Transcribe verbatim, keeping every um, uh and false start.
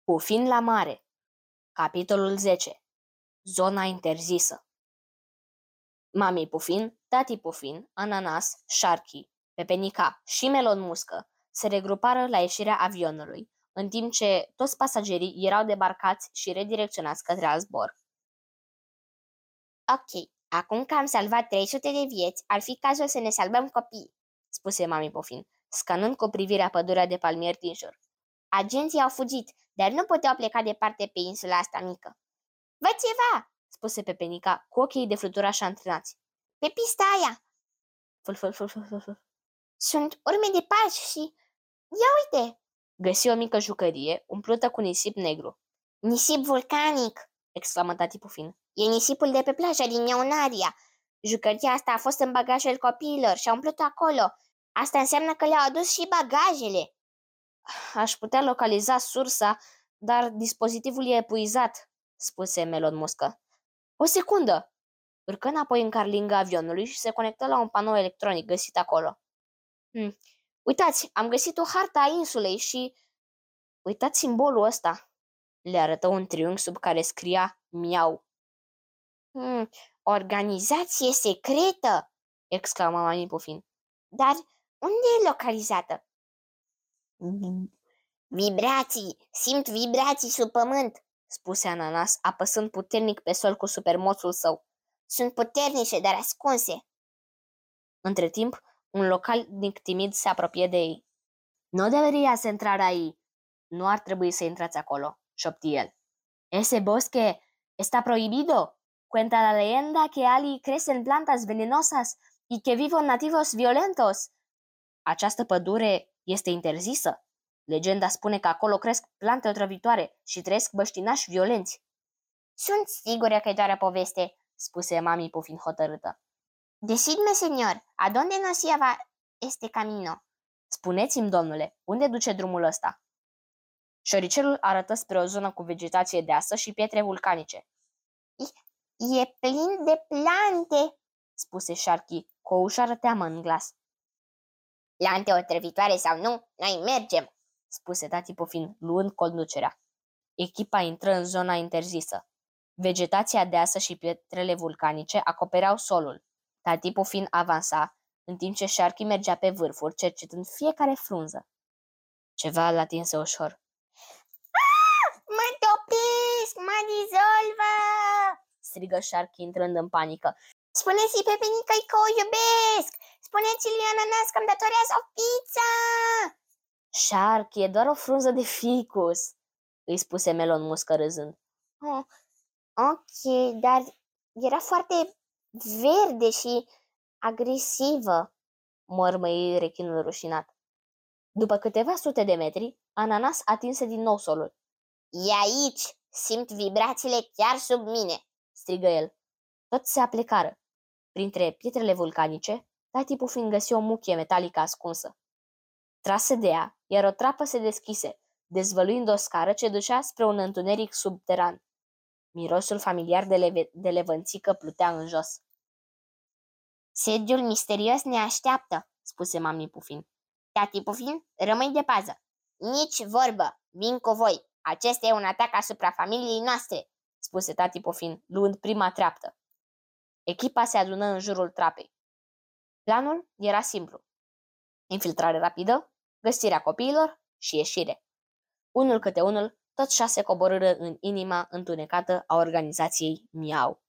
Pufin la mare. Capitolul zece. Zona interzisă. Mami Pufin, tati Pufin, Ananas, Sharky, Pepenica și Melon Muscă se regrupară la ieșirea avionului, în timp ce toți pasagerii erau debarcați și redirecționați către alt zbor. Ok, acum că am salvat trei sute de vieți, ar fi cazul să ne salvăm copiii, spuse mami Pufin, scanând cu privirea pădurea de palmieri din jur. Agenții au fugit, dar nu puteau pleca departe pe insula asta mică. Văd ceva, spuse Pepenica, cu ochii de fluturași antrenați. Pe pista aia. Ful, ful, ful, ful, ful, ful. Sunt urme de pași și... Ia uite! Găsi o mică jucărie umplută cu nisip negru. Nisip vulcanic, exclamă tati Pufin. E nisipul de pe plaja din Ionaria. Jucăria asta a fost în bagajul copiilor și a umplut acolo. Asta înseamnă că le-au adus și bagajele. Aș putea localiza sursa, dar dispozitivul e epuizat, spuse Melon Muscă. O secundă! Urcă înapoi în carlinga avionului și se conectă la un panou electronic găsit acolo. Hm. Uitați, am găsit o hartă a insulei și... Uitați simbolul ăsta. Le arătă un triunghi sub care scria miau. Hmm, organizație secretă, exclama mami Pufin. Dar unde e localizată? Vibrații, simt vibrații sub pământ, spuse Ananas, apăsând puternic pe sol cu supermoțul său. Sunt puternice, dar ascunse. Între timp, un localnic timid se apropie de ei. No deberías entrar ahí. Nu ar trebui să intrați acolo, șopti el. Ese bosque está prohibido. Cuenta la leyenda que allí crecen plantas venenosas y que viven nativos violentos. Această pădure este interzisă. Legenda spune că acolo cresc plante otrăvitoare și trăiesc băștinași violenți. Sunt sigură că e doar o poveste, spuse mami Pufin hotărâtă. Decidme, señor, a donde nos lleva este camino? Spuneți-mi, domnule, unde duce drumul ăsta? Șoricelul arătă spre o zonă cu vegetație deasă și pietre vulcanice. E, e plin de plante, spuse Sharky cu o ușoară teamă în glas. Plante otrăvitoare sau nu, noi mergem, spuse tati Pufin, luând conducerea. Echipa intră în zona interzisă. Vegetația deasă și pietrele vulcanice acopereau solul. Tati Pufin avansa, în timp ce Sharky mergea pe vârfuri, cercetând fiecare frunză. Ceva îl atinse ușor. Ah! Mă topesc! Mă dizolvă! Strigă Sharky intrând în panică. Spuneți-i pe Pepenica că o iubesc! Spuneți-i lui Ananas că-mi datorează o pizza! Sharky, e doar o frunză de ficus, îi spuse Melon Muscă râzând. Oh, ok, dar era foarte verde și agresivă, mormăi rechinul rușinat. După câteva sute de metri, Ananas atinse din nou solul. E aici! Simt vibrațiile chiar sub mine! Strigă el. Toți se aplecară. Printre pietrele vulcanice, tati Pufin găsi o muchie metalică ascunsă. Trase de ea, iar o trapă se deschise, dezvăluind o scară ce ducea spre un întuneric subteran. Mirosul familiar de, leve- de levănțică plutea în jos. Sediul misterios ne așteaptă, spuse mami Pufin. Tati Pufin, rămâi de pază. Nici vorbă, vin cu voi. Acesta e un atac asupra familiei noastre, spuse tati Pufin, luând prima treaptă. Echipa se adună în jurul trapei. Planul era simplu. Infiltrare rapidă, găsirea copiilor și ieșire. Unul câte unul, toți șase coborâră în inima întunecată a organizației Miau.